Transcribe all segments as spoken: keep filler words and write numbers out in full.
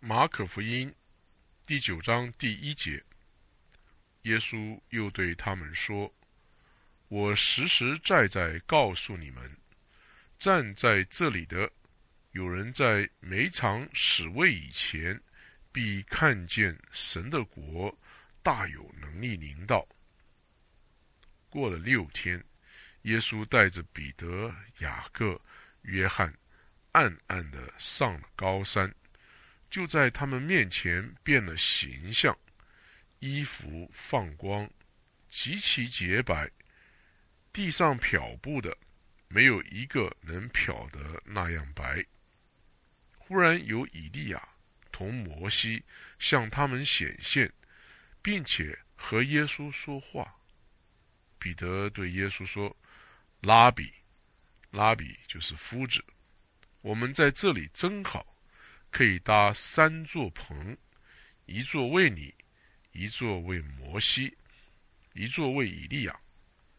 马可福音第九章第一节，耶稣又对他们说：我实实在在告诉你们，站在这里的，有人在每场死位以前，必看见神的国大有能力临到。过了六天，耶稣带着彼得、雅各、约翰，暗暗地上了高山，就在他们面前变了形象，衣服放光，极其洁白，地上漂布的没有一个能漂得那样白。忽然有以利亚同摩西向他们显现，并且和耶稣说话。彼得对耶稣说：拉比，拉比就是夫子，我们在这里真好，可以搭三座棚，一座为你，一座为摩西，一座为以利亚。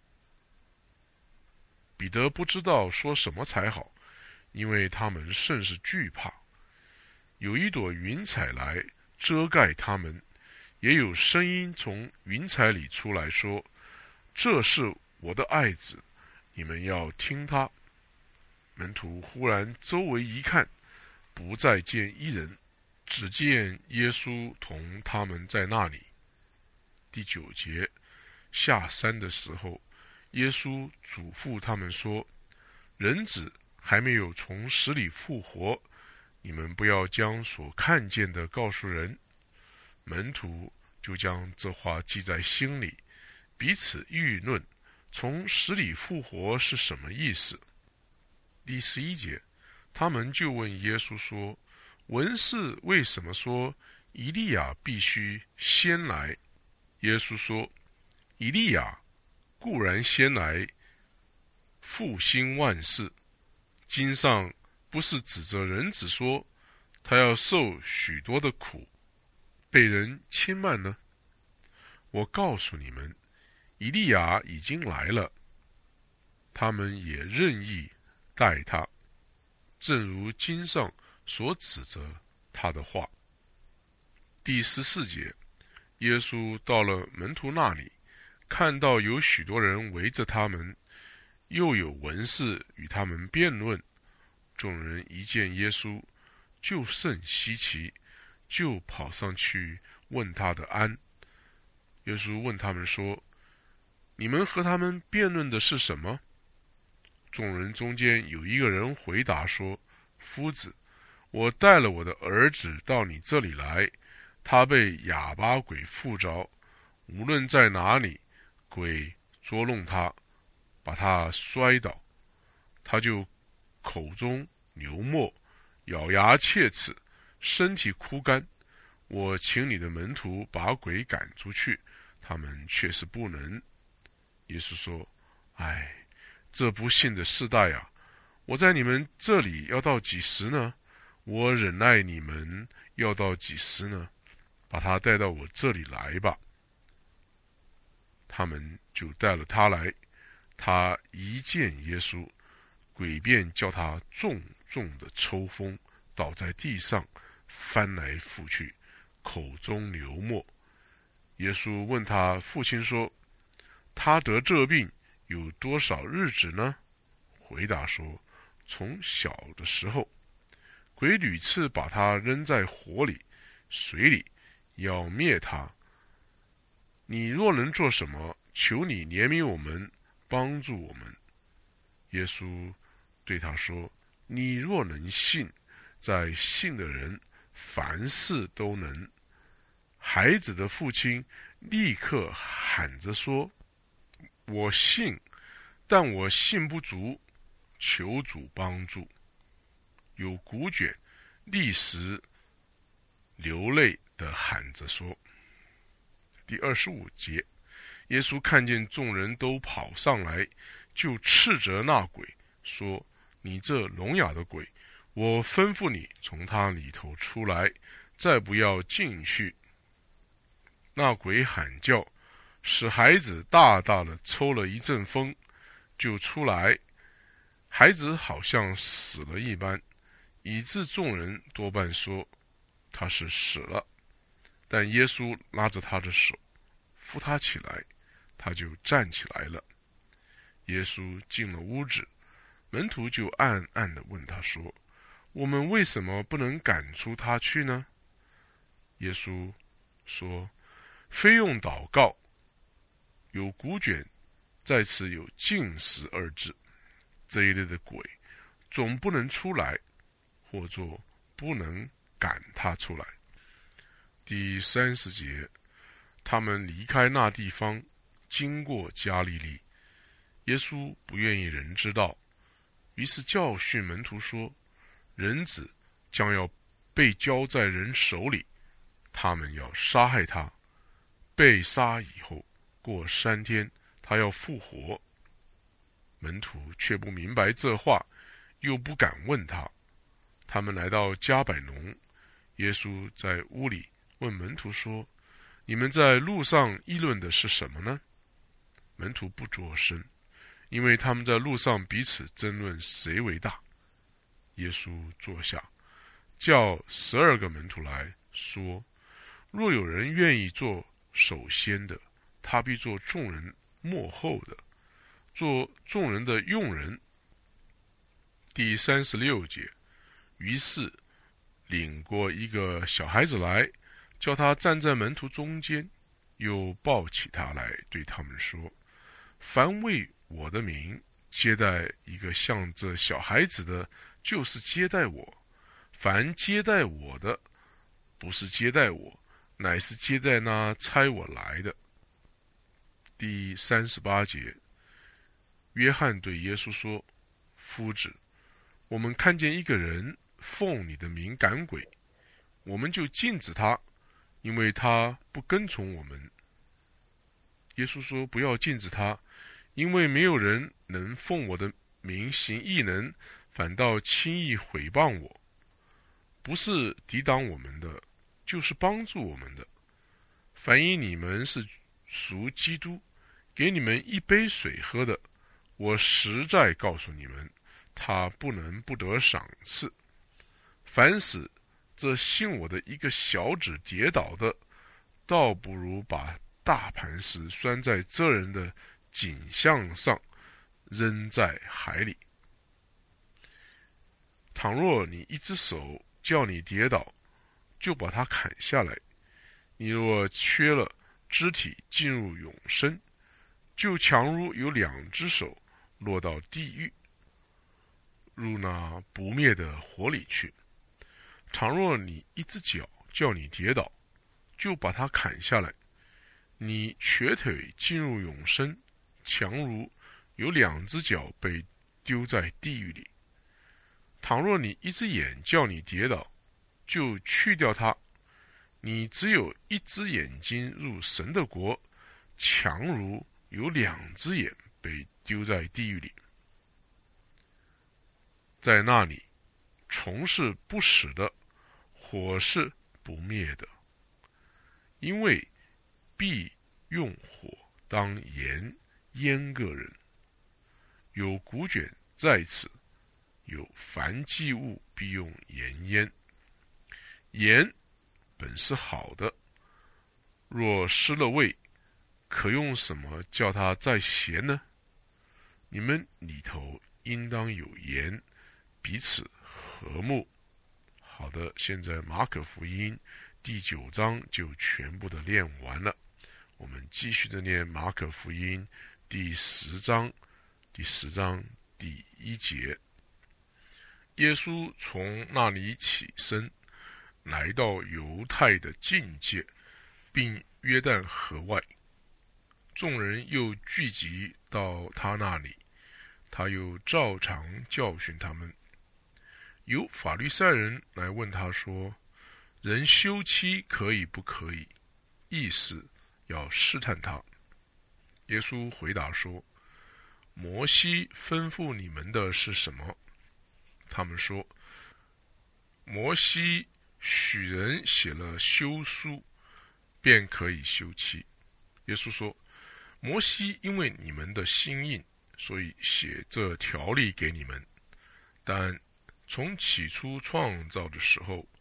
彼得不知道说什么才好，因为他们甚是惧怕。有一朵云彩来遮盖他们，也有声音从云彩里出来说：这是我的爱子，你们要听他。门徒忽然周围一看，不再见一人，只见耶稣同他们在那里。第九节，下山的时候，耶稣嘱咐他们说：人子还没有从死里复活，你们不要将所看见的告诉人。门徒就将这话记在心里，彼此议论从死里复活是什么意思。第十一节，他们就问耶稣说：文士为什么说以利亚必须先来？耶稣说：以利亚固然先来复兴万事，经上不是指着人子说他要受许多的苦，被人轻慢呢？我告诉你们，以利亚已经来了，他们也任意待他，正如经上所指着他的话。第十四节，耶稣到了门徒那里，看到有许多人围着他们，又有文士与他们辩论。众人一见耶稣，就甚稀奇，就跑上去问他的安。耶稣问他们说：你们和他们辩论的是什么？众人中间有一个人回答说：夫子，我带了我的儿子到你这里来，他被哑巴鬼附着，无论在哪里，鬼捉弄他，把他摔倒，他就口中流沫，咬牙切齿，身体枯干。我请你的门徒把鬼赶出去，他们却是不能。耶稣说：唉，这不幸的世代啊，我在你们这里要到几时呢？我忍耐你们要到几时呢？把他带到我这里来吧。他们就带了他来，他一见耶稣，鬼便叫他重重的抽风，倒在地上，翻来覆去，口中流沫。耶稣问他父亲说：他得这病有多少日子呢？回答说：从小的时候。鬼屡次把他扔在火里、水里，要灭他。你若能做什么，求你怜悯我们，帮助我们。耶稣对他说：你若能信，在信的人凡事都能。孩子的父亲立刻喊着说：我信，但我信不足，求主帮助。有古卷立时流泪地喊着说。第二十五节，耶稣看见众人都跑上来，就斥责那鬼说：你这聋哑的鬼，我吩咐你从他里头出来，再不要进去。那鬼喊叫，使孩子大大的抽了一阵风，就出来，孩子好像死了一般，以致众人多半说他是死了。但耶稣拉着他的手，扶他起来，他就站起来了。耶稣进了屋子，门徒就暗暗地问他说：我们为什么不能赶出他去呢？耶稣说：非用祷告，有古卷在此有禁食二字，这一类的鬼总不能出来，或作不能赶他出来。第三十节，他们离开那地方，经过加利利。耶稣不愿意人知道，于是教训门徒说：人子将要被交在人手里，他们要杀害他，被杀以后，过三天他要复活。门徒却不明白这话，又不敢问他。他们来到迦百农，耶稣在屋里问门徒说：你们在路上议论的是什么呢？门徒不作声，因为他们在路上彼此争论谁为大。耶稣坐下，叫十二个门徒来说：若有人愿意做首先的，他必做众人末后的，做众人的用人。第三十六节，于是领过一个小孩子来，叫他站在门徒中间，又抱起他来，对他们说：凡为我的名接待一个像这小孩子的，就是接待我；凡接待我的，不是接待我，乃是接待那差我来的。第三十八节，约翰对耶稣说：夫子，我们看见一个人奉你的名赶鬼，我们就禁止他，因为他不跟从我们。耶稣说：不要禁止他，因为没有人能奉我的名行异能，反倒轻易毁谤我。不是抵挡我们的，就是帮助我们的。凡因你们是属基督，给你们一杯水喝的，我实在告诉你们，他不能不得赏赐。凡使这信我的一个小子跌倒的，倒不如把大磐石拴在这人的颈项上，扔在海里。倘若你一只手叫你跌倒，就把它砍下来；你若缺了肢体进入永生，就强如有两只手落到地狱，入那不灭的火里去。倘若你一只脚叫你跌倒，就把它砍下来；你瘸腿进入永生，强如有两只脚被丢在地狱里。倘若你一只眼叫你跌倒，就去掉它；你只有一只眼睛入神的国，强如有两只眼被丢在地狱里。在那里，虫是不死的，火是不灭的，因为必用火当盐腌个人。有古卷在此，有凡祭物必用盐腌。盐本是好的，若失了味，可用什么叫它再咸呢？你们里头应当有盐，彼此和睦。好的，现在马可福音第九章就全部的念完了。我们继续的念马可福音第十章，第十章第一节。耶稣从那里起身，来到犹太的境界，并约旦河外。众人又聚集到他那里，他又照常教训他们。有法律赛人来问他说：人休妻可以不可以？意思要试探他。耶稣回答说：摩西吩咐你们的是什么？他们说：摩西许人写了休书，便可以休妻。耶稣说：摩西因为你们的心硬，所以写这条例给你们。但从起初创造的时候，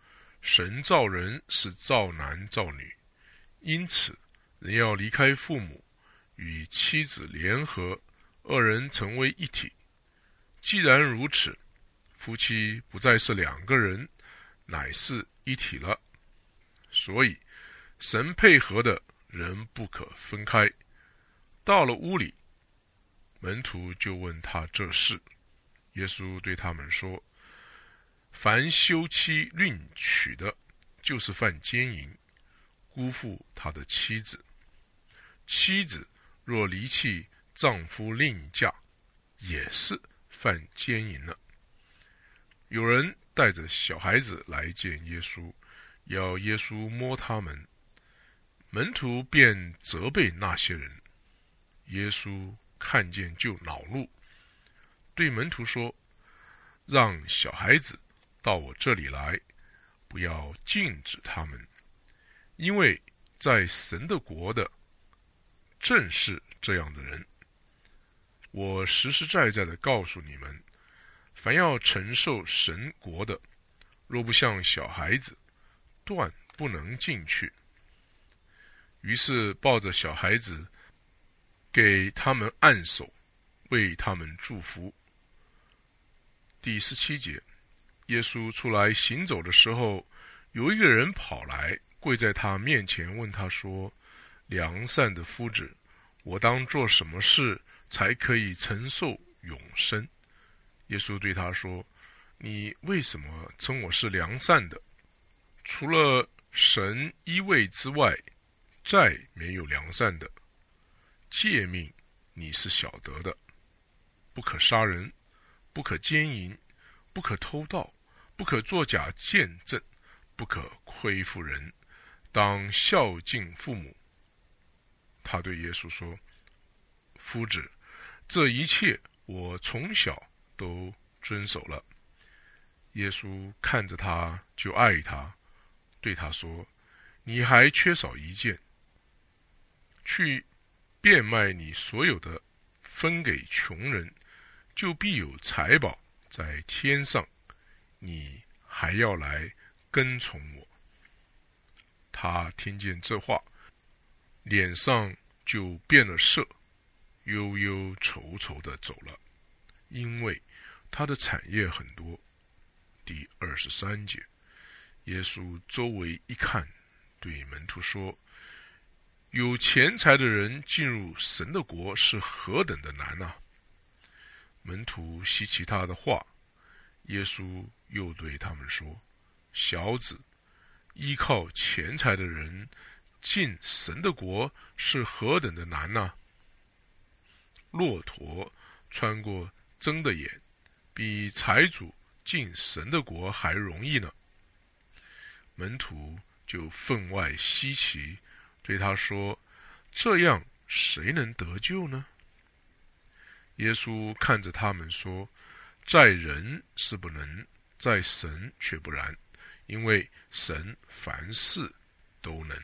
神造人是造男造女，因此人要离开父母，与妻子联合，二人成为一体。既然如此，夫妻不再是两个人，乃是一体了。所以神配合的人不可分开。到了屋里，门徒就问他这事。耶稣对他们说，凡休妻另娶的，就是犯奸淫，辜负他的妻子。妻子若离弃丈夫另嫁，也是犯奸淫了。有人带着小孩子来见耶稣，要耶稣摸他们，门徒便责备那些人。耶稣看见就恼怒，对门徒说，让小孩子到我这里来，不要禁止他们，因为在神的国的正是这样的人。我实实在在的告诉你们，凡要承受神国的，若不像小孩子，断不能进去。于是抱着小孩子，给他们按手，为他们祝福。第十七节，耶稣出来行走的时候，有一个人跑来，跪在他面前，问他说，良善的夫子，我当做什么事才可以承受永生？耶稣对他说，你为什么称我是良善的？除了神一位之外，再没有良善的。诫命你是晓得的，不可杀人，不可奸淫，不可偷盗，不可作假见证，不可亏负人，当孝敬父母。他对耶稣说，夫子，这一切我从小都遵守了。耶稣看着他就爱他，对他说，你还缺少一件，去变卖你所有的，分给穷人，就必有财宝在天上，你还要来跟从我。他听见这话，脸上就变了色，忧忧愁愁地走了，因为他的产业很多。第二十三节，耶稣周围一看，对门徒说，有钱财的人进入神的国是何等的难啊！门徒稀奇他的话，耶稣又对他们说，小子，依靠钱财的人进神的国是何等的难啊！骆驼穿过针的眼，比财主进神的国还容易呢。门徒就分外稀奇，对他说，这样谁能得救呢？耶稣看着他们说，在人是不能，在神却不然，因为神凡事都能。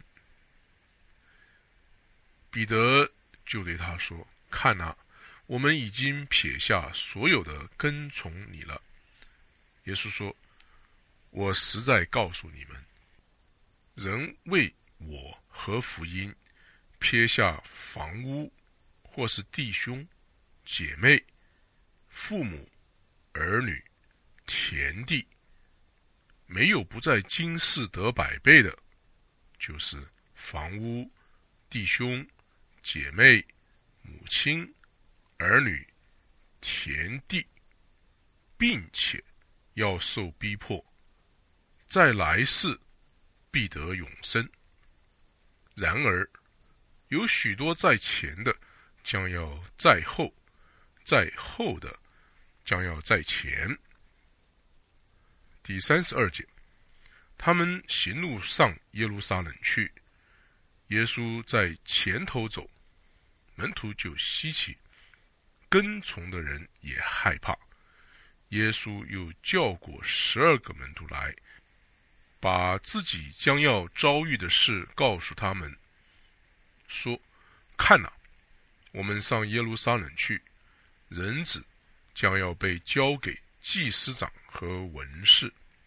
彼得就对他说，看啊，我们已经撇下所有的跟从你了。耶稣说，我实在告诉你们，人为我和福音撇下房屋，或是弟兄姐妹、父母、儿女、田地，没有不在今世得百倍的，就是房屋、弟兄、姐妹、母亲、儿女、田地，并且要受逼迫，在来世必得永生。然而有许多在前的将要在后，在后的将要在前。第三十二节，他们行路上耶路撒冷去，耶稣在前头走，门徒就稀奇，跟从的人也害怕。耶稣又叫过十二个门徒来，把自己将要遭遇的事告诉他们，说，看哪，我们上耶路撒冷去，人子将要被交给祭司长和文士，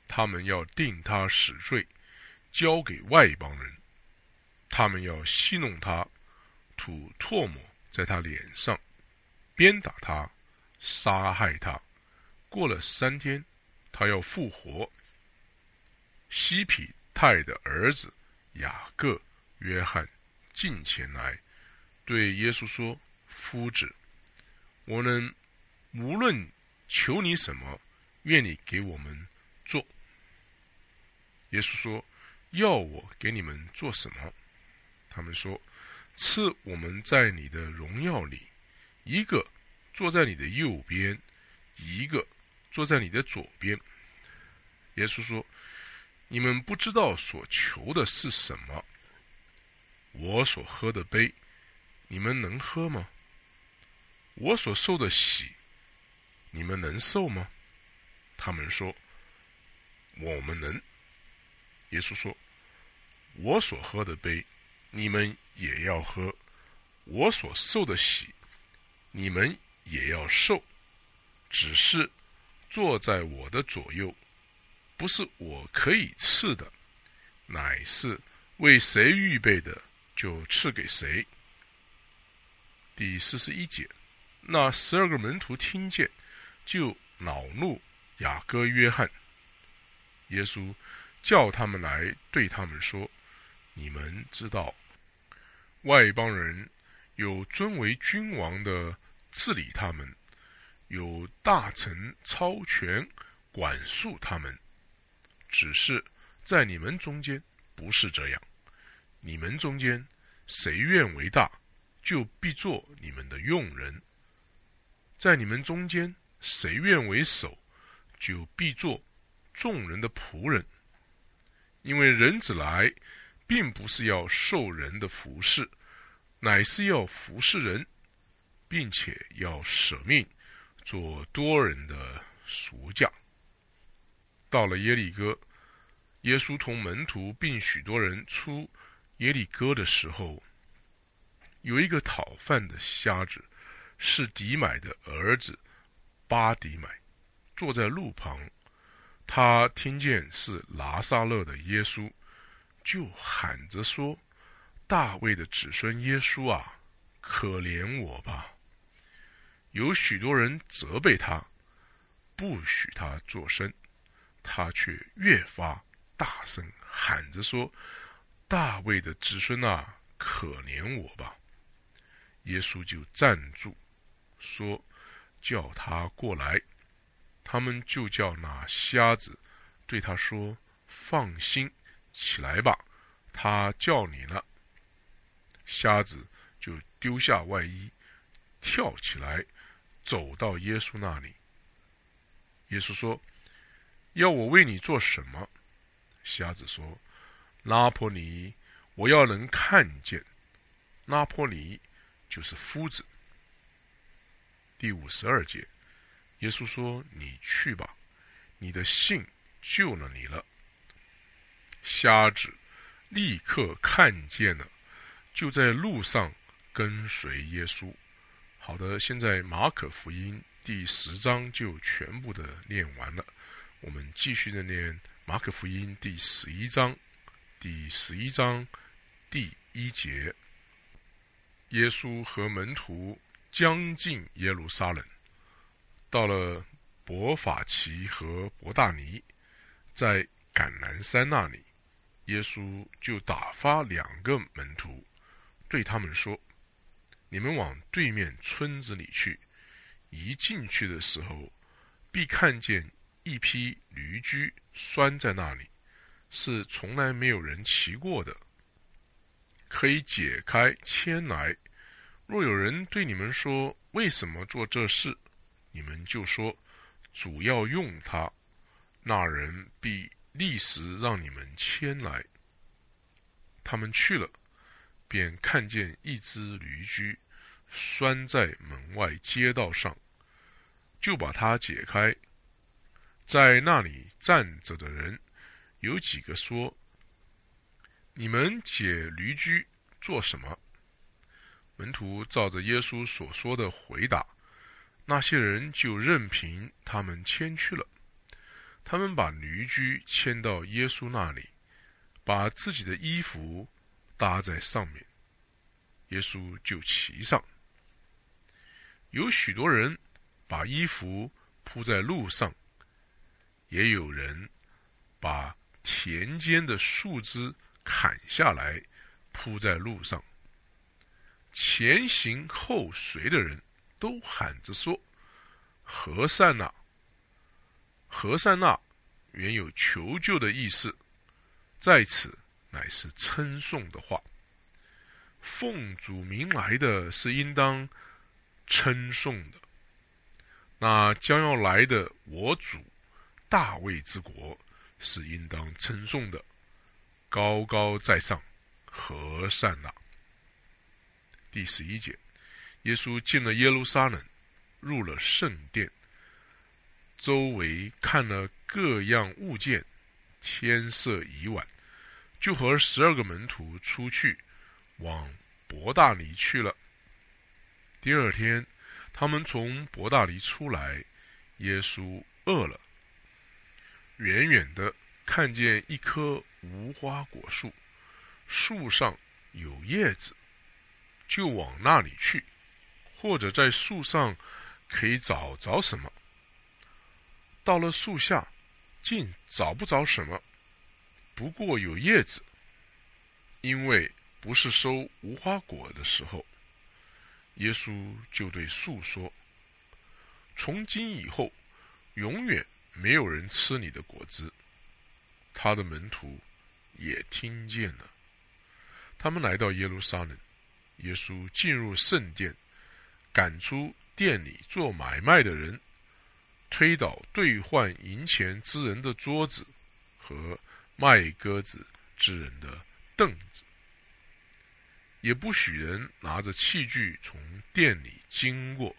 他们要定他死罪，交给外邦人。他们要戏弄他，吐唾沫在他脸上，鞭打他，杀害他。过了三天，他要复活。西庇太的儿子雅各、约翰近前来，对耶稣说：夫子，我能无论求你什么，愿你给我们做。耶稣说：要我给你们做什么？他们说：赐我们在你的荣耀里，一个坐在你的右边，一个坐在你的左边。耶稣说：你们不知道所求的是什么。我所喝的杯，你们能喝吗？我所受的洗，你们能受吗？他们说：我们能。耶稣说：我所喝的杯，你们也要喝；我所受的洗，你们也要受。只是坐在我的左右，不是我可以赐的，乃是为谁预备的，就赐给谁。第四十一节，那十二个门徒听见，就恼怒雅各、约翰。耶稣叫他们来，对他们说：你们知道，外邦人有尊为君王的治理他们，有大臣超权管束他们。只是在你们中间不是这样。你们中间谁愿为大，就必做你们的用人；在你们中间谁愿为首，就必做众人的仆人。因为人子来，并不是要受人的服侍，乃是要服侍人，并且要舍命做多人的赎价。到了耶利哥，耶稣同门徒并许多人出耶利哥的时候，有一个讨饭的瞎子，是底买的儿子巴底买，坐在路旁。他听见是拿撒勒的耶稣，就喊着说：大卫的子孙耶稣啊，可怜我吧！有许多人责备他，不许他作声，他却越发大声喊着说：大卫的子孙啊，可怜我吧！耶稣就站住，说：叫他过来。他们就叫那瞎子，对他说：放心，起来吧，他叫你了。瞎子就丢下外衣，跳起来，走到耶稣那里。耶稣说：要我为你做什么？瞎子说：拉波尼，我要能看见。拉波尼就是夫子。第五十二节，耶稣说：你去吧，你的信救了你了。瞎子立刻看见了，就在路上跟随耶稣。好的，现在马可福音第十章就全部的念完了，我们继续的念马可福音第十一章。第十一章第一节，耶稣和门徒将近耶路撒冷，到了伯法其和伯大尼，在橄榄山那里，耶稣就打发两个门徒，对他们说：你们往对面村子里去，一进去的时候，必看见一匹驴驹拴在那里，是从来没有人骑过的，可以解开牵来。若有人对你们说：为什么做这事？你们就说：主要用它，那人必立时让你们牵来。他们去了，便看见一只驴驹拴在门外街道上，就把它解开。在那里站着的人有几个说：你们解驴驹做什么？门徒照着耶稣所说的回答，那些人就任凭他们牵去了。 他们把驴驹牵到耶稣那里，把自己的衣服搭在上面，耶稣就骑上。有许多人把衣服铺在路上，也有人把田间的树枝砍下来铺在路上。前行后随的人都喊着说：和散那！和散那原有求救的意思，在此乃是称颂的话。奉主名来的是应当称颂的，那将要来的我主大卫之国是应当称颂的，高高在上，和散那。第十一节，耶稣进了耶路撒冷，入了圣殿，周围看了各样物件，天色已晚，就和十二个门徒出去，往伯大尼去了。第二天，他们从伯大尼出来，耶稣饿了，远远的看见一棵无花果树，树上有叶子，就往那里去，或者在树上可以找着什么。到了树下，竟找不着什么，不过有叶子，因为不是收无花果的时候。耶稣就对树说：从今以后，永远没有人吃你的果子。他的门徒也听见了。他们来到耶路撒冷，耶稣进入圣殿，赶出店里做买卖的人，推倒兑换银钱之人的桌子和卖鸽子之人的凳子，也不许人拿着器具从店里经过，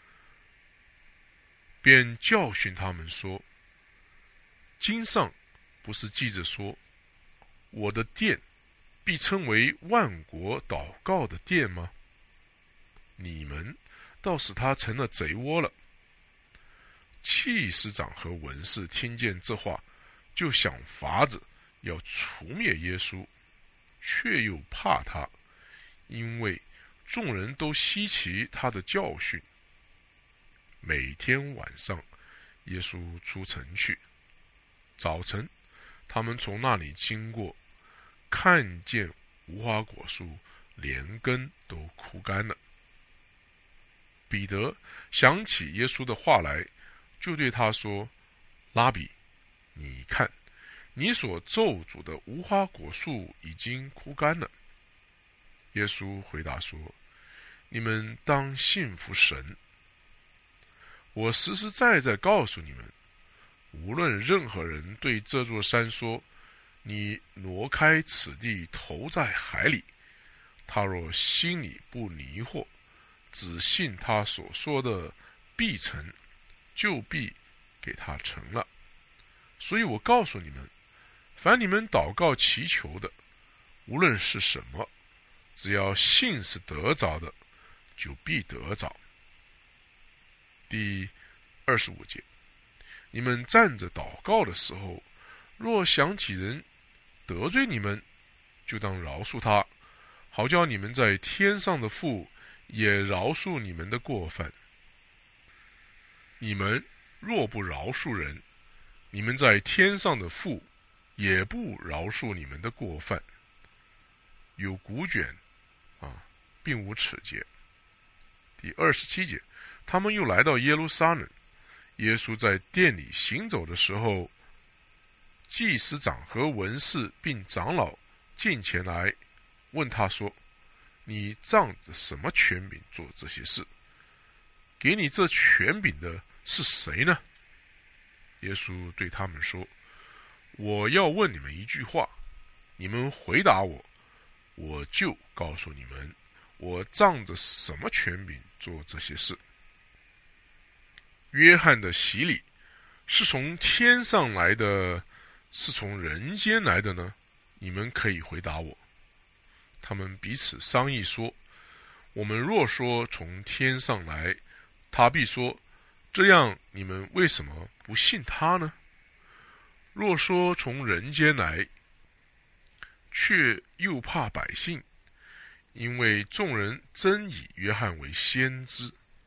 便教训他们说：经上不是记着说，我的殿必称为万国祷告的殿吗？你们倒使他成了贼窝了。祭司长和文士听见这话，就想法子要除灭耶稣，却又怕他，因为众人都稀奇他的教训。每天晚上，耶稣出城去，早晨他们从那里经过，看见无花果树连根都枯干了。彼得想起耶稣的话来，就对他说：拉比，你看，你所咒诅的无花果树已经枯干了。耶稣回答说：你们当信服神。我实实在在告诉你们，无论任何人对这座山说：你挪开此地投在海里，他若心里不疑惑，只信他所说的必成，就必给他成了。所以我告诉你们，凡你们祷告祈求的，无论是什么，只要信是得着的，就必得着。第二十五节，你们站着祷告的时候，若想起人得罪你们，就当饶恕他，好叫你们在天上的父也饶恕你们的过犯。你们若不饶恕人，你们在天上的父也不饶恕你们的过犯。有古卷啊，并无尺节。第二十七节，他们又来到耶路撒冷，耶稣在殿里行走的时候，祭司长和文士并长老进前来问他说：你仗着什么权柄做这些事？给你这权柄的是谁呢？耶稣对他们说：我要问你们一句话，你们回答我，我就告诉你们，我仗着什么权柄做这些事。约翰的洗礼是从天上来的，是从人间来的呢？你们可以回答我。他们彼此商议说：我们若说从天上来，他必说：这样你们为什么不信他呢？ 若说从人间来，却又怕百姓，因为众人真以约翰为先知。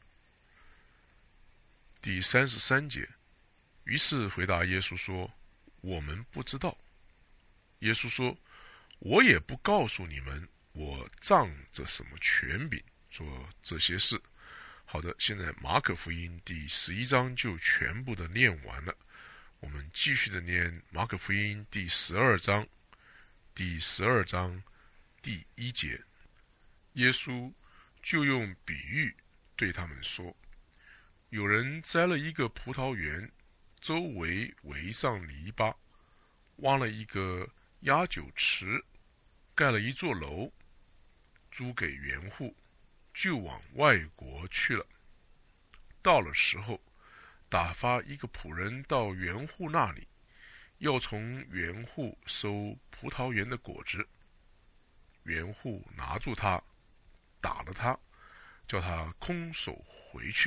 第三十三节，于是回答耶稣说：我们不知道。耶稣说：我也不告诉你们，我仗着什么权柄做这些事。好的，现在马可福音第十一章就全部的念完了。我们继续的念马可福音第十二章，第十二章第一节，耶稣就用比喻对他们说：有人栽了一个葡萄园，周围围上篱笆，挖了一个压酒池，盖了一座楼，租给园户，就往外国去了。到了时候，打发一个仆人到园户那里，要从园户收葡萄园的果子。园户拿住他，打了他，叫他空手回去。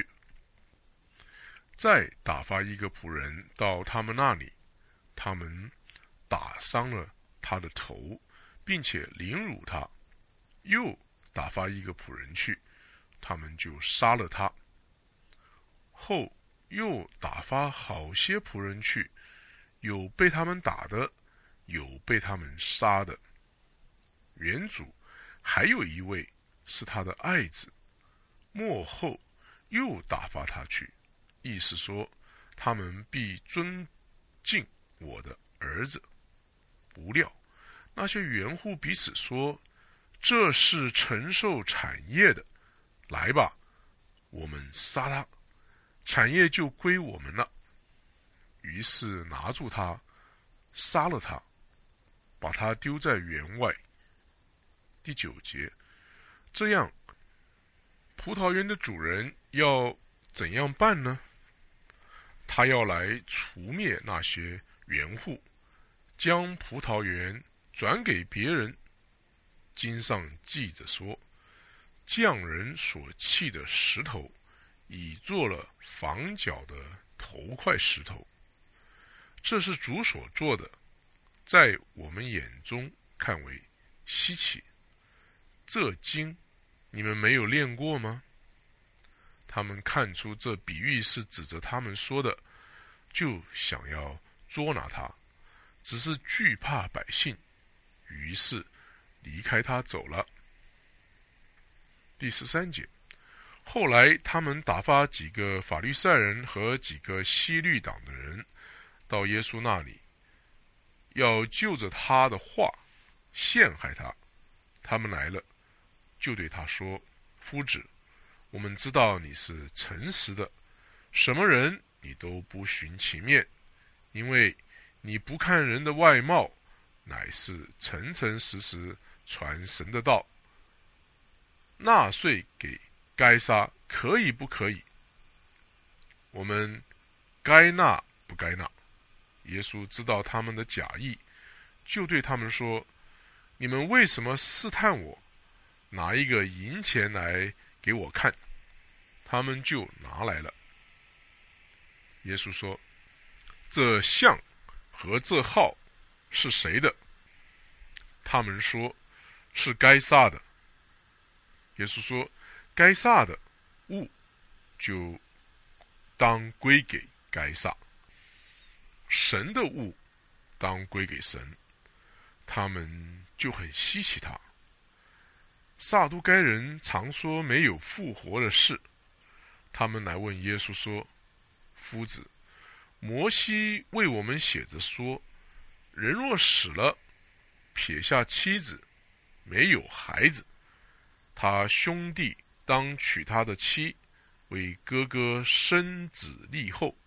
再打发一个仆人到他们那里，他们打伤了他的头，并且凌辱他。又打发一个仆人去，他们就杀了他。后又打发好些仆人去，有被他们打的，有被他们杀的。园主还有一位是他的爱子，末后又打发他去，意思说他们必尊敬我的儿子。不料那些园户彼此说：这是承受产业的，来吧，我们杀他，产业就归我们了。于是拿住他，杀了他，把他丢在园外。第九节，这样葡萄园的主人要怎样办呢？他要来除灭那些园户，将葡萄园转给别人。经上记着说，匠人所砌的石头，已做了房角的头块石头。这是主所做的，在我们眼中看为稀奇。这经你们没有练过吗？他们看出这比喻是指着他们说的，就想要捉拿他，只是惧怕百姓，于是离开他走了。第十三节，后来他们打发几个法利赛人和几个希律党的人到耶稣那里，要就着他的话陷害他。他们来了，就对他说：夫子，我们知道你是诚实的，什么人你都不寻其面，因为你不看人的外貌，乃是诚诚实实传神的道。纳税给该撒可以不可以？我们该纳不该纳？耶稣知道他们的假意，就对他们说：你们为什么试探我？拿一个银钱来给我看。他们就拿来了。耶稣说：这像和这号是谁的？他们说：是该撒的。耶稣说：该撒的物就当归给该撒，神的物当归给神。他们就很稀奇他。撒都该人常说没有复活的事，他们来问耶稣说：夫子，摩西为我们写着说，人若死了，撇下妻子，没有孩子，他兄弟当娶他的妻，为哥哥生子立后。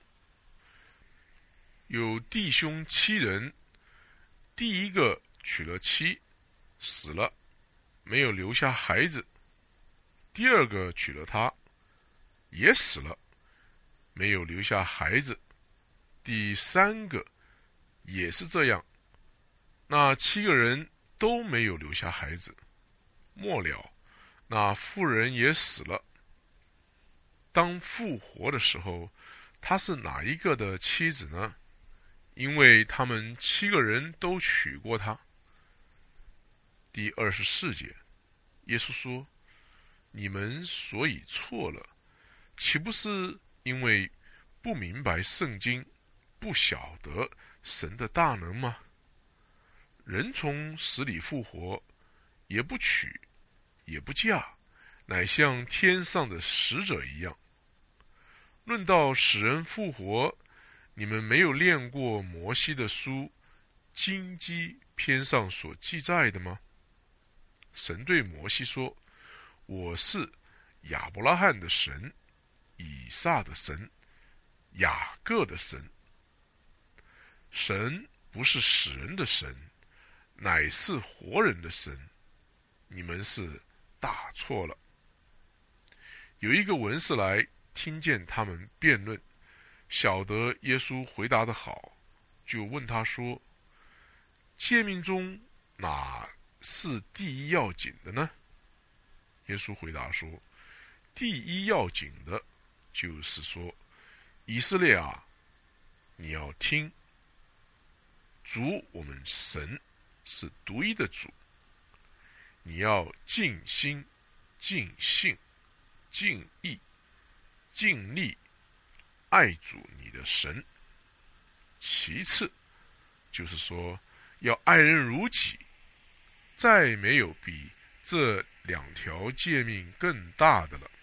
有弟兄七人，第一个娶了妻，死了，没有留下孩子；第二个娶了她，也死了，没有留下孩子；第三个也是这样，那七个人都没有留下孩子。末了，那妇人也死了。当复活的时候，她是哪一个的妻子呢？ 因为他们七个人都娶过她。第二十四节，耶稣说：你们所以错了，岂不是因为不明白圣经，不晓得神的大能吗？人从死里复活，也不娶，也不嫁，乃像天上的使者一样。论到使人复活，你们没有念过摩西的书荆棘篇上所记载的吗？神对摩西说：我是亚伯拉罕的神，以撒的神，雅各的神。神不是死人的神，乃是活人的神。你们是大错了。有一个文士来听见他们辩论，晓得耶稣回答得好，就问他说：诫命中哪是第一要紧的呢？耶稣回答说：第一要紧的就是说，以色列啊，你要听，主我们神是独一的主，你要尽心、尽性、尽意、尽力爱主你的神。其次就是说，要爱人如己，再没有比这两条诫命更大的了。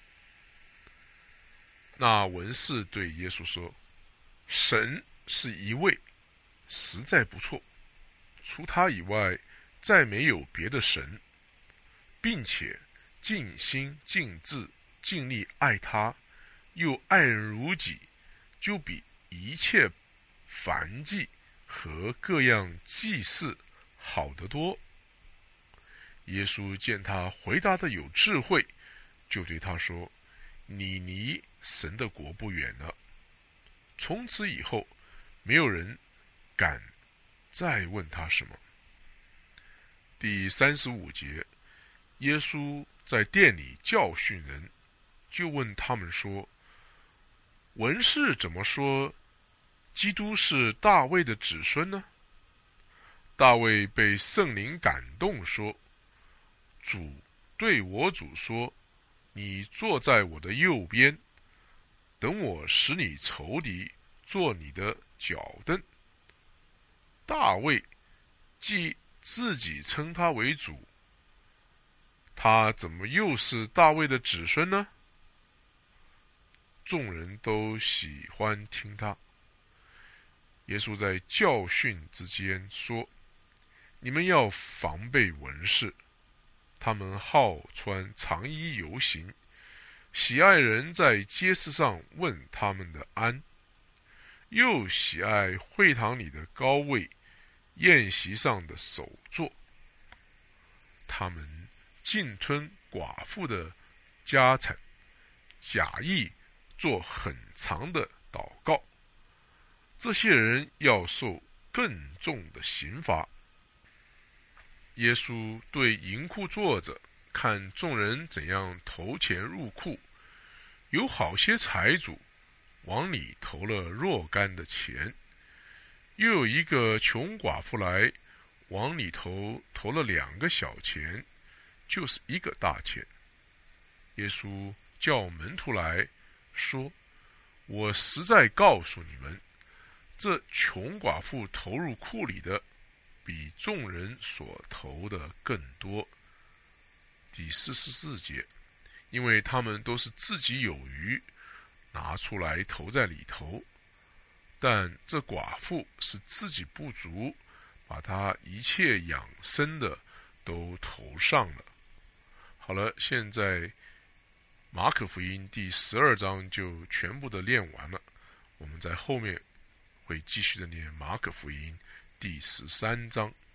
那文士对耶稣说：神是一位，实在不错，除他以外再没有别的神，并且尽心尽智尽力爱他，又爱人如己，就比一切燔祭和各样祭祀好得多。耶稣见他回答的有智慧，就对他说：你离神的国不远了。从此以后，没有人敢再问他什么。第三十五节，耶稣在殿里教训人，就问他们说：文士怎么说基督是大卫的子孙呢？大卫被圣灵感动说：主对我主说，你坐在我的右边，等我使你仇敌做你的脚凳。大卫既自己称他为主，他怎么又是大卫的子孙呢？众人都喜欢听他。耶稣在教训之间说：你们要防备文士，他们好穿长衣游行，喜爱人在街市上问他们的安，又喜爱会堂里的高位，宴席上的首座。他们尽吞寡妇的家产，假意做很长的祷告。这些人要受更重的刑罚。耶稣对银库坐着，看众人怎样投钱入库，有好些财主往里投了若干的钱，又有一个穷寡妇来，往里头投了两个小钱，就是一个大钱。耶稣叫门徒来说：我实在告诉你们，这穷寡妇投入库里的，比众人所投的更多。第四十四节，因为他们都是自己有余，拿出来投在里头，但这寡妇是自己不足，把她一切养生的都投上了。好了，现在马可福音第十二章就全部的念完了，我们在后面会继续的念马可福音第十三章。